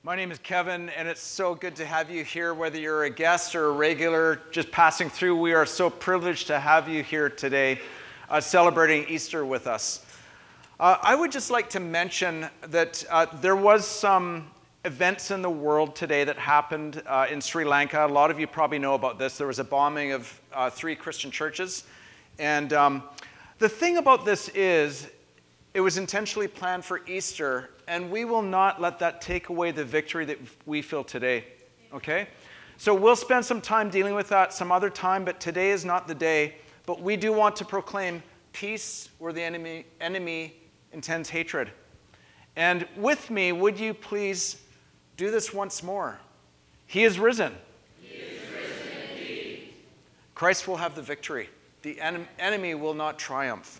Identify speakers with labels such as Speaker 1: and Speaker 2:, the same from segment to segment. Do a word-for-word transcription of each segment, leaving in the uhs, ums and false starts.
Speaker 1: My name is Kevin, and it's so good to have you here, whether you're a guest or a regular just passing through. We are so privileged to have you here today uh, celebrating Easter with us. Uh, I would just like to mention that uh, there was some events in the world today that happened uh, in Sri Lanka. A lot of you probably know about this. There was a bombing of uh, three Christian churches. And um, the thing about this is, it was intentionally planned for Easter, and we will not let that take away the victory that we feel today, okay? So we'll spend some time dealing with that some other time, but today is not the day. But we do want to proclaim peace where the enemy, enemy intends hatred. And with me, would you please do this once more? He is risen.
Speaker 2: He is risen indeed.
Speaker 1: Christ will have the victory. The en- enemy will not triumph.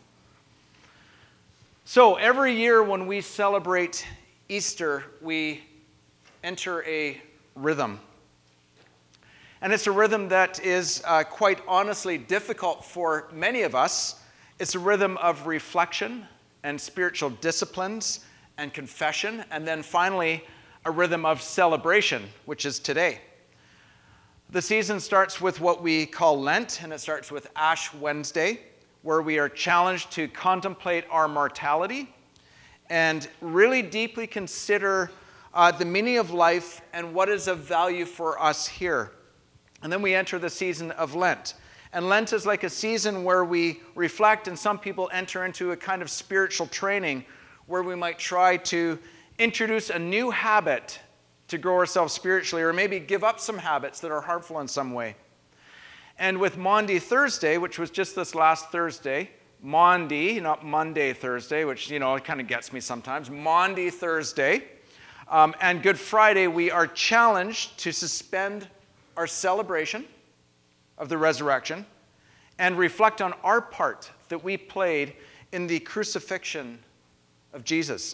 Speaker 1: So every year when we celebrate Easter, we enter a rhythm. And it's a rhythm that is uh, quite honestly difficult for many of us. It's a rhythm of reflection and spiritual disciplines and confession, and then finally a rhythm of celebration, which is today. The season starts with what we call Lent, and it starts with Ash Wednesday, where we are challenged to contemplate our mortality and really deeply consider uh, the meaning of life and what is of value for us here. And then we enter the season of Lent. And Lent is like a season where we reflect, and some people enter into a kind of spiritual training where we might try to introduce a new habit to grow ourselves spiritually, or maybe give up some habits that are harmful in some way. And with Maundy Thursday, which was just this last Thursday, Maundy, not Monday Thursday, which, you know, it kind of gets me sometimes, Maundy Thursday, um, and Good Friday, we are challenged to suspend our celebration of the resurrection and reflect on our part that we played in the crucifixion of Jesus.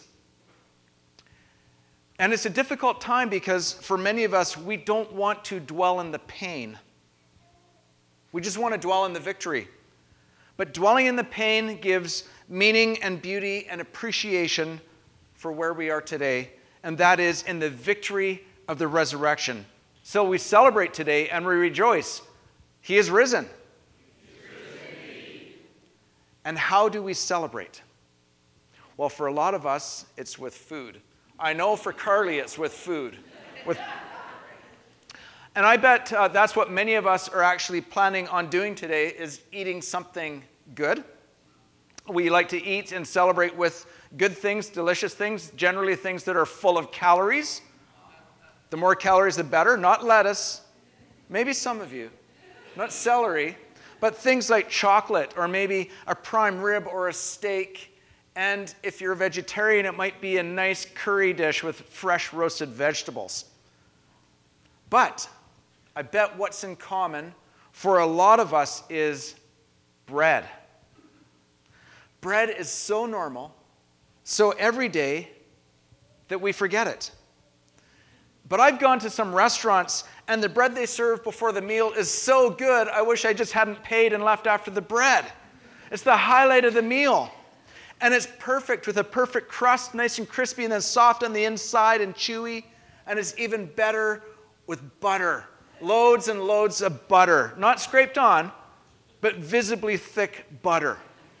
Speaker 1: And it's a difficult time because for many of us, we don't want to dwell in the pain. We just want to dwell in the victory. But dwelling in the pain gives meaning and beauty and appreciation for where we are today, and that is in the victory of the resurrection. So we celebrate today and we rejoice. He is risen.
Speaker 2: He is risen indeed.
Speaker 1: And how do we celebrate? Well, for a lot of us, it's with food. I know for Carly, it's with food. With And I bet uh, that's what many of us are actually planning on doing today, is eating something good. We like to eat and celebrate with good things, delicious things, generally things that are full of calories. The more calories, the better. Not lettuce, maybe some of you. Not celery, but things like chocolate or maybe a prime rib or a steak. And if you're a vegetarian, it might be a nice curry dish with fresh roasted vegetables. But I bet what's in common for a lot of us is bread. Bread is so normal, so everyday, that we forget it. But I've gone to some restaurants, and the bread they serve before the meal is so good, I wish I just hadn't paid and left after the bread. It's the highlight of the meal. And it's perfect with a perfect crust, nice and crispy, and then soft on the inside and chewy. And it's even better with butter. Loads and loads of butter. Not scraped on, but visibly thick butter.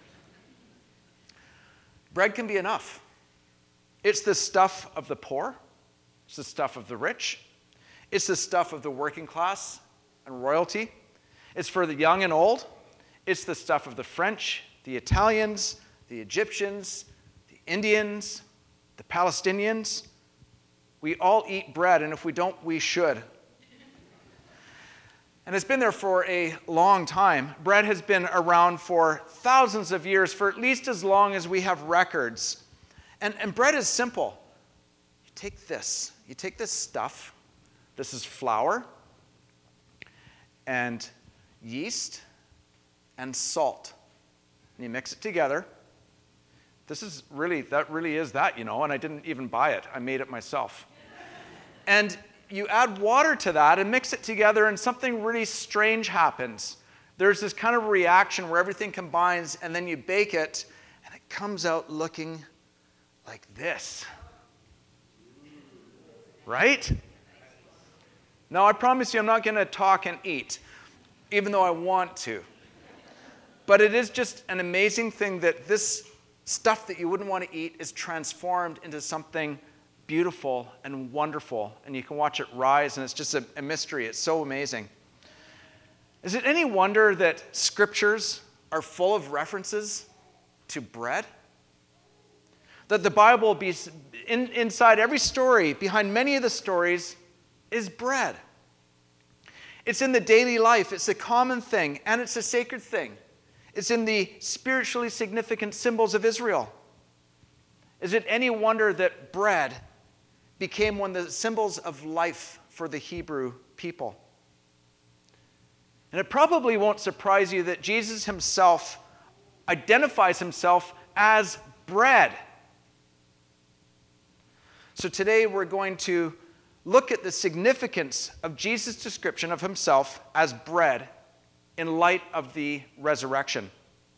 Speaker 1: Bread can be enough. It's the stuff of the poor. It's the stuff of the rich. It's the stuff of the working class and royalty. It's for the young and old. It's the stuff of the French, the Italians, the Egyptians, the Indians, the Palestinians. We all eat bread, and if we don't, we should. And it's been there for a long time. Bread has been around for thousands of years, for at least as long as we have records. And, and bread is simple. You take this. You take this stuff. This is flour and yeast and salt. And you mix it together. This is really, that really is that, you know, and I didn't even buy it. I made it myself. And you add water to that and mix it together, and something really strange happens. There's this kind of reaction where everything combines, and then you bake it, and it comes out looking like this. right? Now, I promise you I'm not going to talk and eat, even though I want to. But it is just an amazing thing that this stuff that you wouldn't want to eat is transformed into something beautiful and wonderful, and you can watch it rise, and it's just a, a mystery. It's so amazing. Is it any wonder that scriptures are full of references to bread? That the Bible, be, in, inside every story, behind many of the stories, is bread. It's in the daily life. It's a common thing, and it's a sacred thing. It's in the spiritually significant symbols of Israel. Is it any wonder that bread became one of the symbols of life for the Hebrew people? And it probably won't surprise you that Jesus himself identifies himself as bread. So today we're going to look at the significance of Jesus' description of himself as bread in light of the resurrection.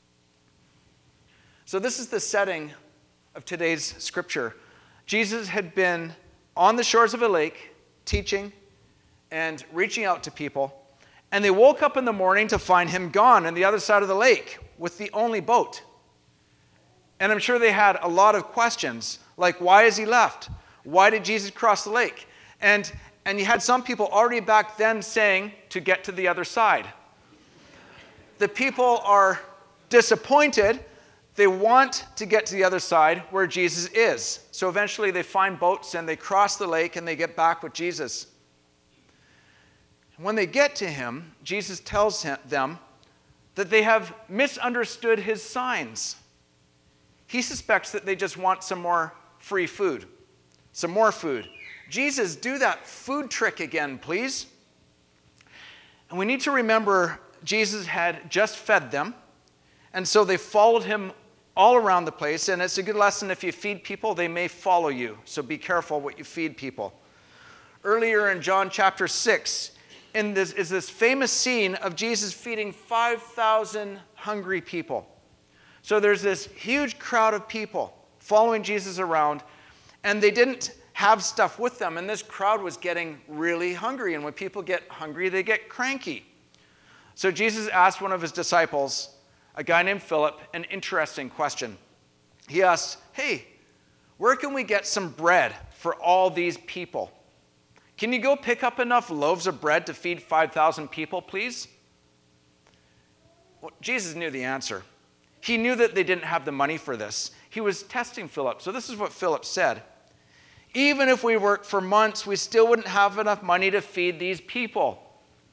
Speaker 1: So this is the setting of today's scripture. Jesus had been on the shores of a lake teaching and reaching out to people, and they woke up in the morning to find him gone on the other side of the lake with the only boat. And I'm sure they had a lot of questions, like, why is he left? Why did Jesus cross the lake? And, and you had some people already back then saying to get to the other side. The people are disappointed. They want to get to the other side where Jesus is. So eventually they find boats and they cross the lake and they get back with Jesus. When they get to him, Jesus tells him, them that they have misunderstood his signs. He suspects that they just want some more free food, some more food. Jesus, do that food trick again, please. And we need to remember Jesus had just fed them, and so they followed him all around the place. And it's a good lesson, if you feed people, they may follow you. So be careful what you feed people. Earlier in John chapter six, in this is this famous scene of Jesus feeding five thousand hungry people. So there's this huge crowd of people following Jesus around, and they didn't have stuff with them, and this crowd was getting really hungry. And when people get hungry, they get cranky. So Jesus asked one of his disciples, a guy named Philip, an interesting question. He asked, hey, where can we get some bread for all these people? Can you go pick up enough loaves of bread to feed five thousand people, please? Well, Jesus knew the answer. He knew that they didn't have the money for this. He was testing Philip. So this is what Philip said. Even if we worked for months, we still wouldn't have enough money to feed these people.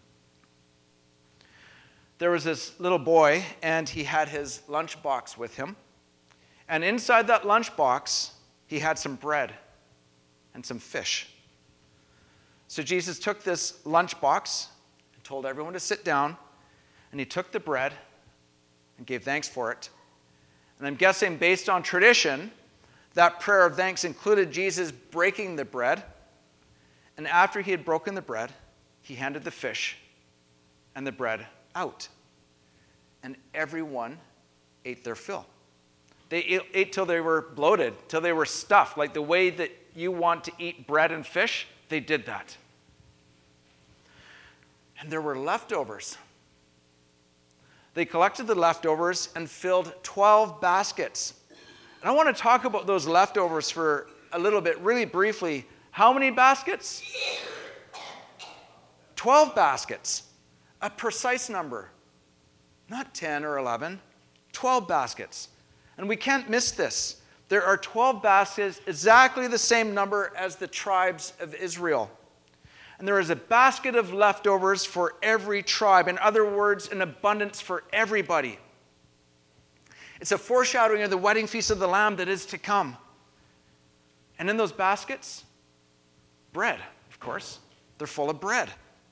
Speaker 1: There was this little boy, and he had his lunchbox with him. And inside that lunchbox, he had some bread and some fish. So Jesus took this lunchbox and told everyone to sit down, and he took the bread and gave thanks for it. And I'm guessing, based on tradition, that prayer of thanks included Jesus breaking the bread. And after he had broken the bread, he handed the fish and the bread out. And everyone ate their fill. They ate, ate till they were bloated, till they were stuffed. Like the way that you want to eat bread and fish, they did that. And there were leftovers. They collected the leftovers and filled twelve baskets. And I want to talk about those leftovers for a little bit, really briefly. How many baskets? twelve baskets. A precise number. Not ten or eleven. twelve baskets. And we can't miss this. There are twelve baskets, exactly the same number as the tribes of Israel. And there is a basket of leftovers for every tribe. In other words, an abundance for everybody. It's a foreshadowing of the wedding feast of the Lamb that is to come. And in those baskets, bread, of course. They're full of bread.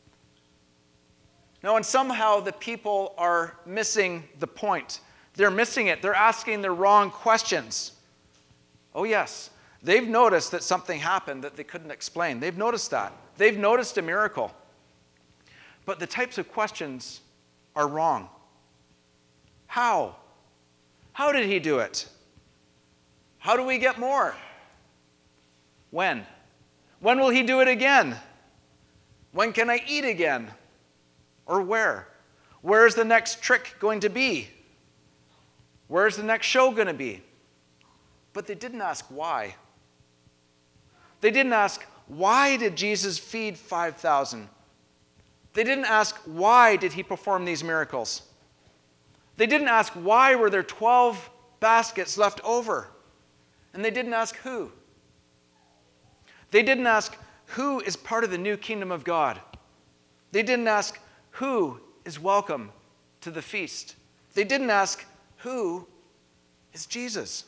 Speaker 1: Now, and somehow the people are missing the point. They're missing it. They're asking the wrong questions. Oh, yes. They've noticed that something happened that they couldn't explain. They've noticed that. They've noticed a miracle. But the types of questions are wrong. How? How did he do it? How do we get more? When? When will he do it again? When can I eat again? Or where? Where's the next trick going to be? Where's the next show going to be? But they didn't ask why. They didn't ask, why did Jesus feed five thousand? They didn't ask, why did he perform these miracles? They didn't ask, why were there twelve baskets left over? And they didn't ask who. They didn't ask, who is part of the new kingdom of God? They didn't ask, who is welcome to the feast? They didn't ask, who is Jesus?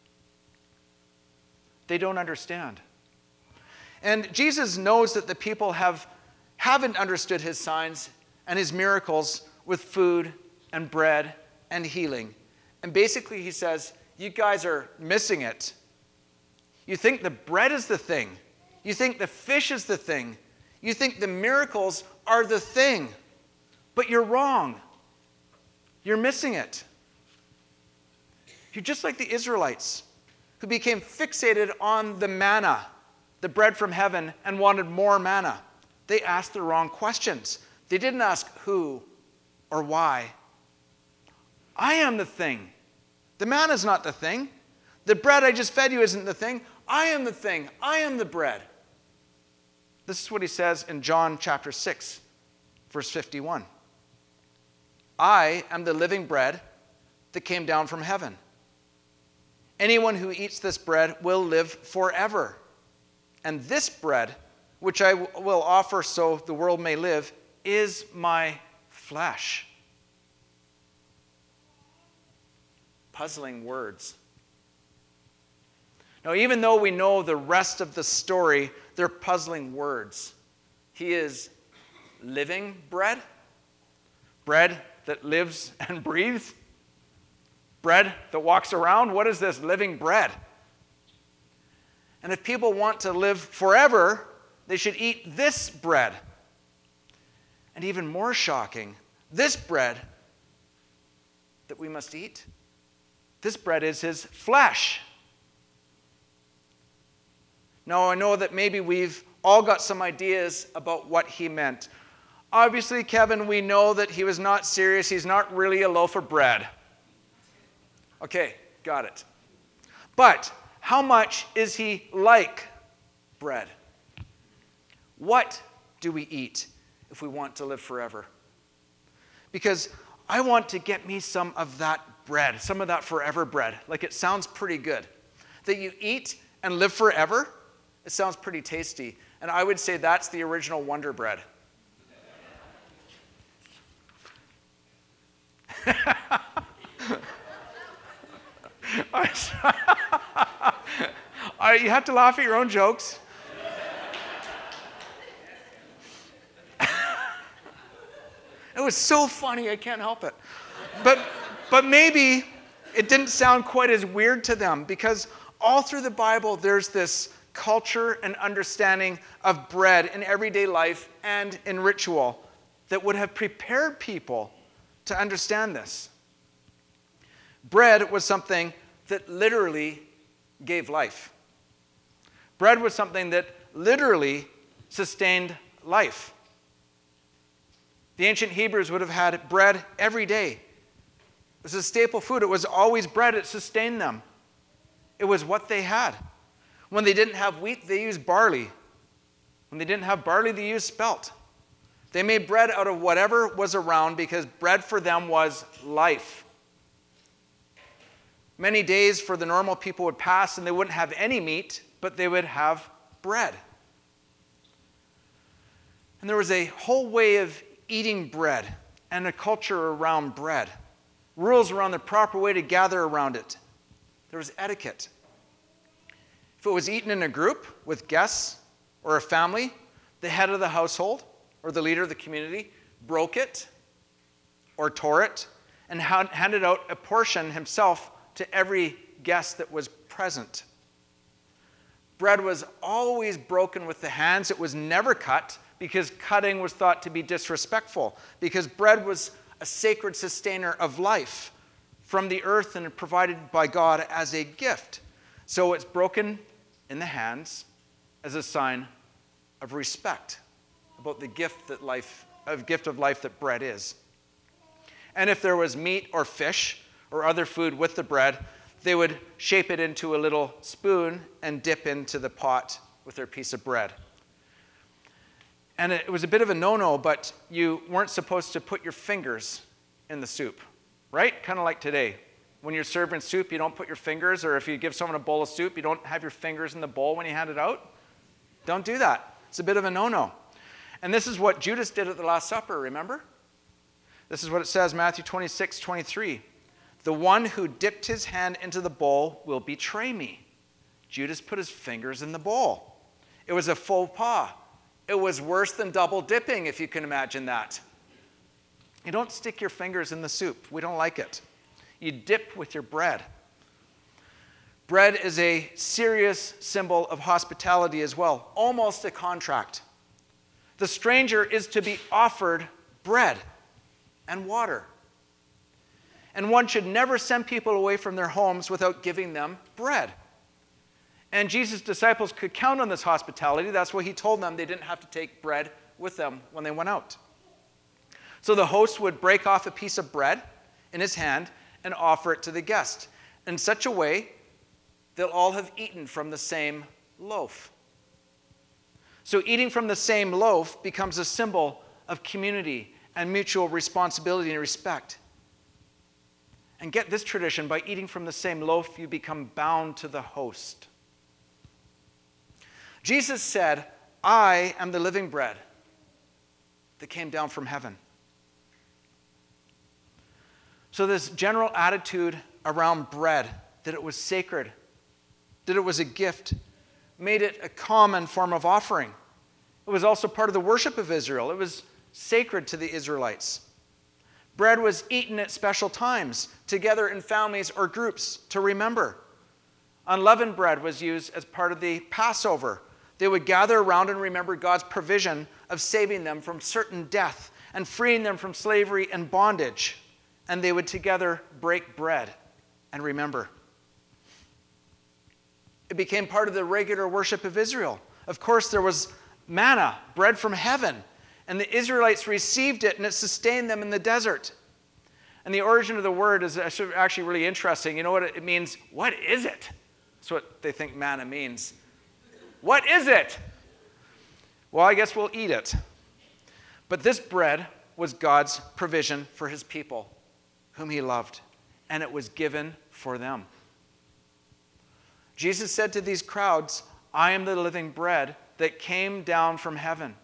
Speaker 1: They don't understand. And Jesus knows that the people have, haven't understood his signs and his miracles with food and bread and healing. And basically he says, you guys are missing it. You think the bread is the thing. You think the fish is the thing. You think the miracles are the thing. But you're wrong. You're missing it. You're just like the Israelites who became fixated on the manna, the bread from heaven, and wanted more manna. They asked the wrong questions. They didn't ask who or why. I am the thing. The manna is not the thing. The bread I just fed you isn't the thing. I am the thing. I am the bread. This is what he says in John chapter six, verse fifty-one. I am the living bread that came down from heaven. Anyone who eats this bread will live forever. And this bread, which I w- will offer so the world may live, is my flesh. Puzzling words. Now, even though we know the rest of the story, they're puzzling words. He is living bread, bread that lives and breathes, bread that walks around. What is this living bread? And if people want to live forever, they should eat this bread. And even more shocking, this bread that we must eat, this bread is his flesh. Now, I know that maybe we've all got some ideas about what he meant. Obviously, Kevin, we know that he was not serious. He's not really a loaf of bread. Okay, got it. But how much is he like bread? What do we eat if we want to live forever? Because I want to get me some of that bread, some of that forever bread. Like, it sounds pretty good. That you eat and live forever, it sounds pretty tasty. And I would say that's the original Wonder Bread. I, you have to laugh at your own jokes. It was so funny, I can't help it. But, but maybe it didn't sound quite as weird to them, because all through the Bible there's this culture and understanding of bread in everyday life and in ritual that would have prepared people to understand this. Bread was something that literally gave life. Bread was something that literally sustained life. The ancient Hebrews would have had bread every day. It was a staple food. It was always bread. It sustained them. It was what they had. When they didn't have wheat, they used barley. When they didn't have barley, they used spelt. They made bread out of whatever was around, because bread for them was life. Many days for the normal people would pass and they wouldn't have any meat, but they would have bread. And there was a whole way of eating bread and a culture around bread. Rules around the proper way to gather around it. There was etiquette. If it was eaten in a group with guests or a family, the head of the household or the leader of the community broke it or tore it and handed out a portion himself to every guest that was present. Bread was always broken with the hands. It was never cut, because cutting was thought to be disrespectful, because bread was a sacred sustainer of life from the earth and provided by God as a gift. So it's broken in the hands as a sign of respect about the gift that life, of gift of life that bread is. And if there was meat or fish or other food with the bread, they would shape it into a little spoon and dip into the pot with their piece of bread. And it was a bit of a no-no, but you weren't supposed to put your fingers in the soup, right? Kind of like today. When you're serving soup, you don't put your fingers, or if you give someone a bowl of soup, you don't have your fingers in the bowl when you hand it out. Don't do that. It's a bit of a no-no. And this is what Judas did at the Last Supper, remember? This is what it says, Matthew twenty-six, twenty-three. The one who dipped his hand into the bowl will betray me. Judas put his fingers in the bowl. It was a faux pas. It was worse than double dipping, if you can imagine that. You don't stick your fingers in the soup. We don't like it. You dip with your bread. Bread is a serious symbol of hospitality as well, almost a contract. The stranger is to be offered bread and water. And one should never send people away from their homes without giving them bread. And Jesus' disciples could count on this hospitality. That's why he told them they didn't have to take bread with them when they went out. So the host would break off a piece of bread in his hand and offer it to the guest in such a way they'll all have eaten from the same loaf. So eating from the same loaf becomes a symbol of community and mutual responsibility and respect. And get this tradition, by eating from the same loaf, you become bound to the host. Jesus said, I am the living bread that came down from heaven. So this general attitude around bread, that it was sacred, that it was a gift, made it a common form of offering. It was also part of the worship of Israel. It was sacred to the Israelites. Bread was eaten at special times, together in families or groups to remember. Unleavened bread was used as part of the Passover. They would gather around and remember God's provision of saving them from certain death and freeing them from slavery and bondage. And they would together break bread and remember. It became part of the regular worship of Israel. Of course, there was manna, bread from heaven, and the Israelites received it, and it sustained them in the desert. And the origin of the word is actually really interesting. You know what it means? What is it? That's what they think manna means. What is it? Well, I guess we'll eat it. But this bread was God's provision for his people, whom he loved, and it was given for them. Jesus said to these crowds, I am the living bread that came down from heaven.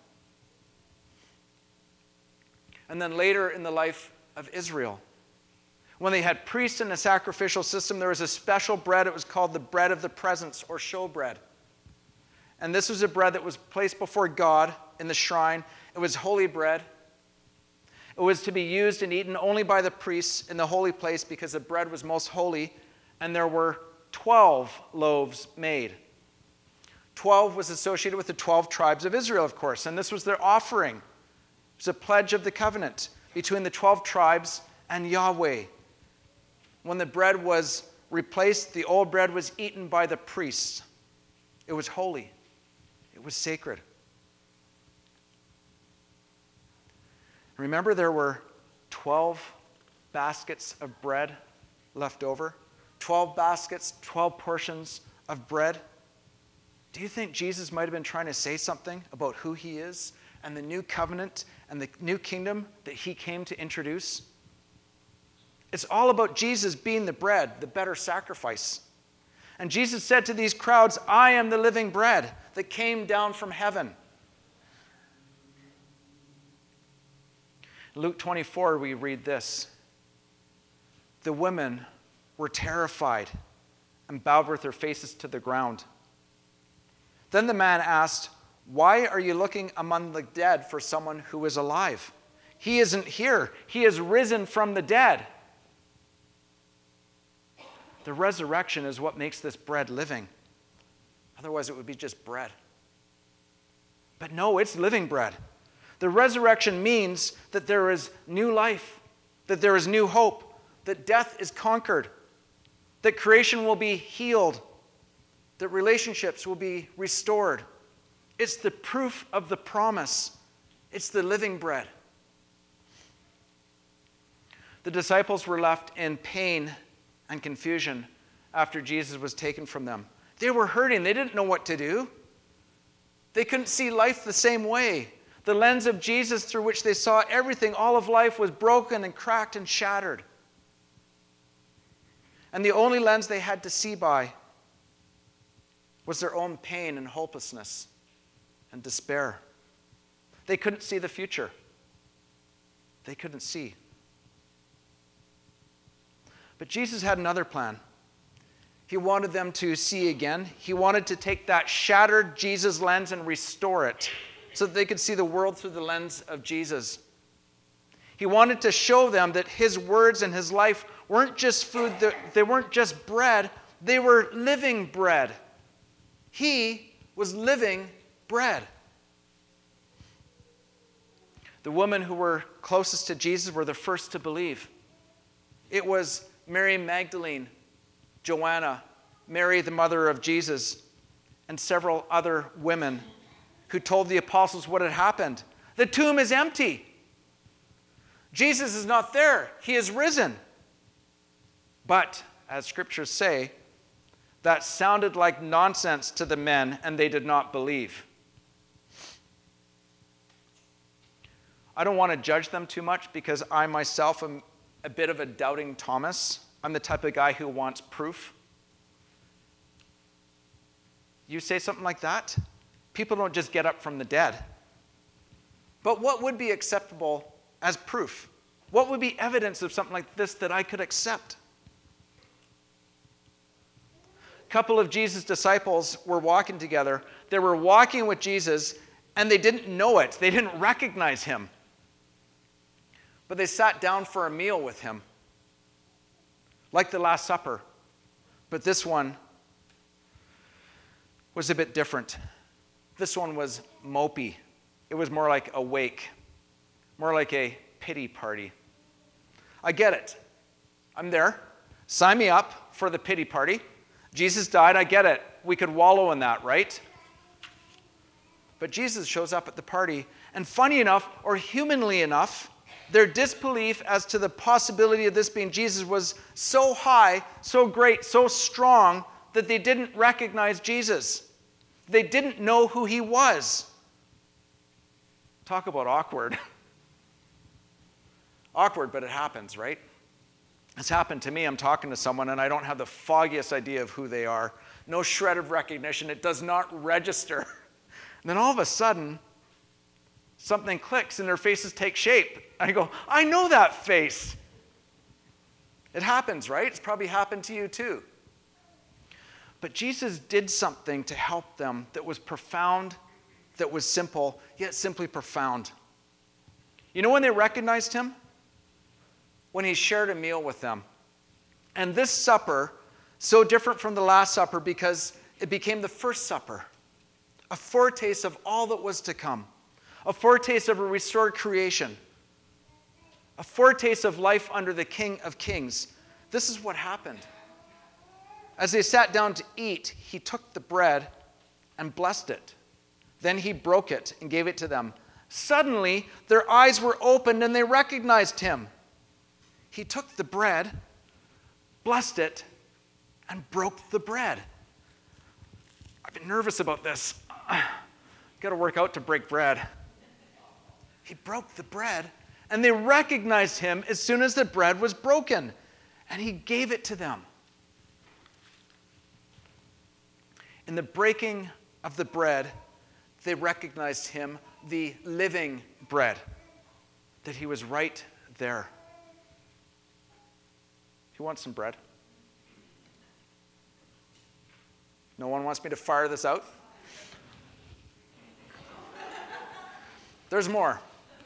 Speaker 1: And then later in the life of Israel, when they had priests and a sacrificial system, there was a special bread. It was called the bread of the presence, or showbread. And this was a bread that was placed before God in the shrine. It was holy bread. It was to be used and eaten only by the priests in the holy place because the bread was most holy, and there were twelve loaves made. Twelve was associated with the twelve tribes of Israel, of course, and this was their offering. It was a pledge of the covenant between the twelve tribes and Yahweh. When the bread was replaced, the old bread was eaten by the priests. It was holy. It was sacred. Remember, there were twelve baskets of bread left over? twelve baskets, twelve portions of bread. Do you think Jesus might have been trying to say something about who he is and the new covenant and the new kingdom that he came to introduce? It's all about Jesus being the bread, the better sacrifice. And Jesus said to these crowds, I am the living bread that came down from heaven. In Luke twenty-four, we read this. The women were terrified and bowed with their faces to the ground. Then the man asked, why are you looking among the dead for someone who is alive? He isn't here. He is risen from the dead. The resurrection is what makes this bread living. Otherwise, it would be just bread. But no, it's living bread. The resurrection means that there is new life, that there is new hope, that death is conquered, that creation will be healed, that relationships will be restored, It's the proof of the promise. It's the living bread. The disciples were left in pain and confusion after Jesus was taken from them. They were hurting. They didn't know what to do. They couldn't see life the same way. The lens of Jesus through which they saw everything, all of life, was broken and cracked and shattered. And the only lens they had to see by was their own pain and hopelessness and despair. They couldn't see the future. They couldn't see. But Jesus had another plan. He wanted them to see again. He wanted to take that shattered Jesus lens and restore it so that they could see the world through the lens of Jesus. He wanted to show them that his words and his life weren't just food, they weren't just bread, they were living bread. He was living bread. The women who were closest to Jesus were the first to believe. It was Mary Magdalene, Joanna, Mary, the mother of Jesus, and several other women who told the apostles what had happened. The tomb is empty. Jesus is not there. He is risen. But, as scriptures say, that sounded like nonsense to the men, and they did not believe. I don't want to judge them too much because I myself am a bit of a doubting Thomas. I'm the type of guy who wants proof. You say something like that, people don't just get up from the dead. But what would be acceptable as proof? What would be evidence of something like this that I could accept? A couple of Jesus' disciples were walking together. They were walking with Jesus, and they didn't know it. They didn't recognize him. But they sat down for a meal with him, like the Last Supper. But this one was a bit different. This one was mopey. It was more like a wake, more like a pity party. I get it. I'm there. Sign me up for the pity party. Jesus died. I get it. We could wallow in that, right? But Jesus shows up at the party, and funny enough, or humanly enough, their disbelief as to the possibility of this being Jesus was so high, so great, so strong that they didn't recognize Jesus. They didn't know who he was. Talk about awkward. Awkward, but it happens, right? It's happened to me. I'm talking to someone and I don't have the foggiest idea of who they are. No shred of recognition. It does not register. And then all of a sudden, something clicks and their faces take shape. I go, I know that face. It happens, right? It's probably happened to you too. But Jesus did something to help them that was profound, that was simple, yet simply profound. You know when they recognized him? When he shared a meal with them. And this supper, so different from the Last Supper because it became the first supper, a foretaste of all that was to come, a foretaste of a restored creation, a foretaste of life under the King of Kings. This is what happened. As they sat down to eat, he took the bread and blessed it. Then he broke it and gave it to them. Suddenly, their eyes were opened and they recognized him. He took the bread, blessed it, and broke the bread. I've been nervous about this. Got to work out to break bread. He broke the bread, and they recognized him as soon as the bread was broken, and he gave it to them. In the breaking of the bread, they recognized him, the living bread, that he was right there. Who wants some bread? No one wants me to fire this out? There's more.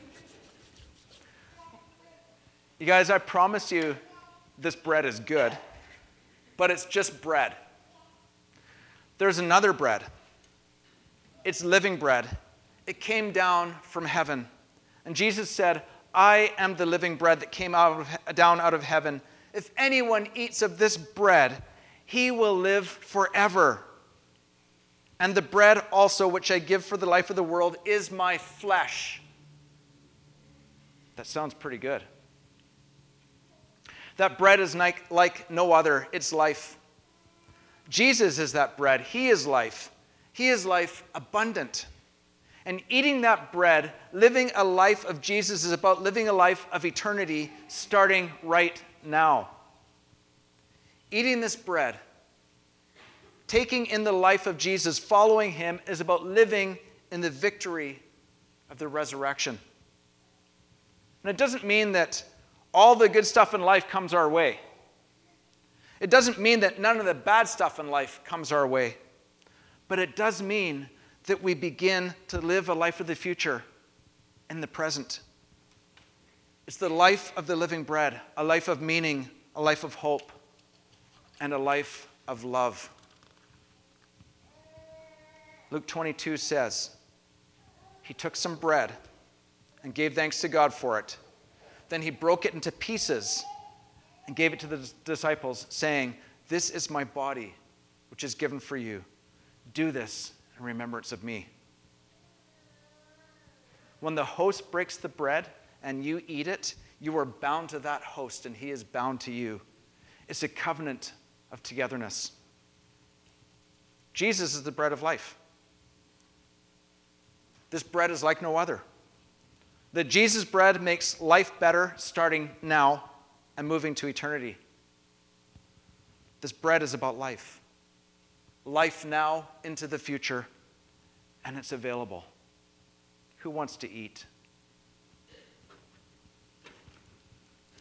Speaker 1: You guys, I promise you this bread is good, but it's just bread. There's another bread. It's living bread. It came down from heaven. And Jesus said, I am the living bread that came out of, down out of heaven. If anyone eats of this bread, he will live forever. And the bread also which I give for the life of the world is my flesh. That sounds pretty good. That bread is like, like no other. It's life. Jesus is that bread. He is life. He is life abundant. And eating that bread, living a life of Jesus, is about living a life of eternity starting right now. Eating this bread, taking in the life of Jesus, following him, is about living in the victory of the resurrection. And it doesn't mean that all the good stuff in life comes our way. It doesn't mean that none of the bad stuff in life comes our way. But it does mean that we begin to live a life of the future in the present. It's the life of the living bread, a life of meaning, a life of hope, and a life of love. Luke twenty-two says, he took some bread and gave thanks to God for it. Then he broke it into pieces and gave it to the disciples, saying, this is my body, which is given for you. Do this in remembrance of me. When the host breaks the bread and you eat it, you are bound to that host and he is bound to you. It's a covenant of togetherness. Jesus is the bread of life. This bread is like no other. The Jesus bread makes life better starting now and moving to eternity. This bread is about life. Life now into the future, and it's available. Who wants to eat?